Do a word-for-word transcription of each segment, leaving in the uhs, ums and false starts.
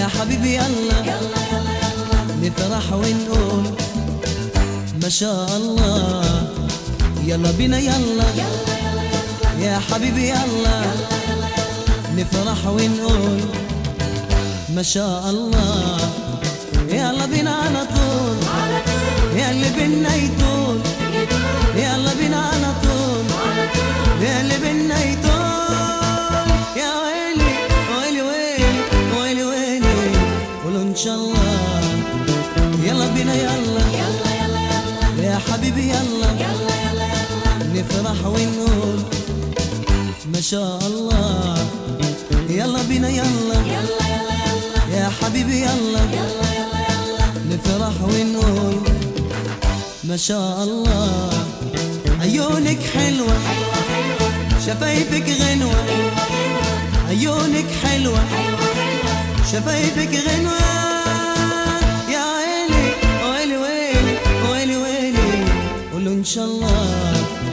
يا حبيبي يلا يلا يلا يلا نفرح ونقول ما شاء الله. يلا بينا يلا يلا يلا يلا يا حبيبي يلا يلا يلا يلا نفرح ونقول ما شاء الله. يلا بينا على طول على طول يا اللي بينا يطول. يدور يلا بينا على طول على طول يا اللي بينا يطول. يا ويلي ويلي ويلي ويلي ويلي قولوا ان شاء الله. يلا بينا يلا يلا يلا يلا يا حبيبي يلا يلا يلا يلا نفرح ونقول ما شاء الله. يلا بينا يلا يلا يلا يلا يا حبيبي يلا يلا يلا يلا نفرح ونقول ما شاء الله. عيونك حلوة حلوة حلوة شفايفك غنوة. حلوة حلوة عيونك حلوة حلوة حلوة شفايفك غنوة. يا ويلي ويلي ويلي ويلي ويلي قولوا ان شاء الله.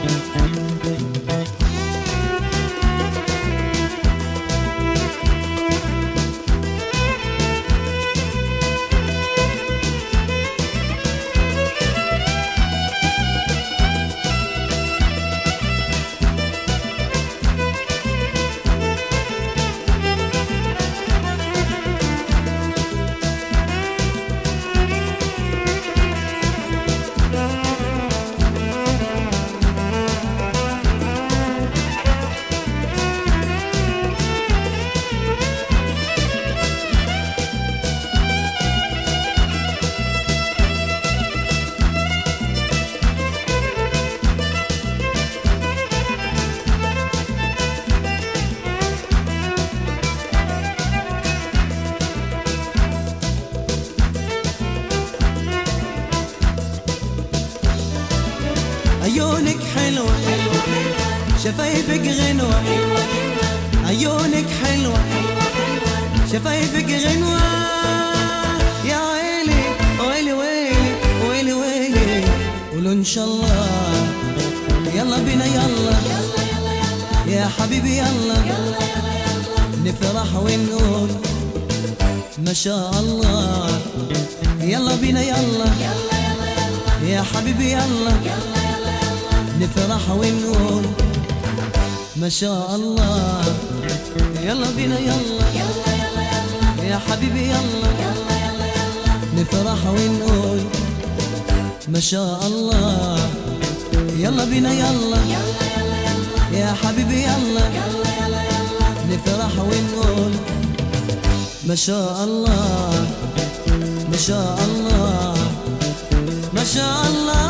عيونك حلوة حلوة حلوة شفايفك غنوة. حلوة حلوة عيونك حلوة حلوة حلوة شفايفك غنوة. يا ويلي ويلي ويلي ويلي ويلي قولوا ان شاء الله. يلا بينا يلا يلا يلا يلا يا حبيبي يلا يلا يلا يلا نفرح ونقول ما شاء الله. يلا بينا يلا يلا يلا يلا يا حبيبي يلا يلا يلا يلا نفرح ونقول ما شاء الله. يلا بينا يلا يلا يلا يلا يا حبيبي يلا يلا يلا يلا نفرح ونقول ما شاء الله. يلا بينا يلا يلا يلا يلا يا حبيبي يلا يلا يلا يلا نفرح ونقول ما شاء الله ما شاء الله ما شاء الله.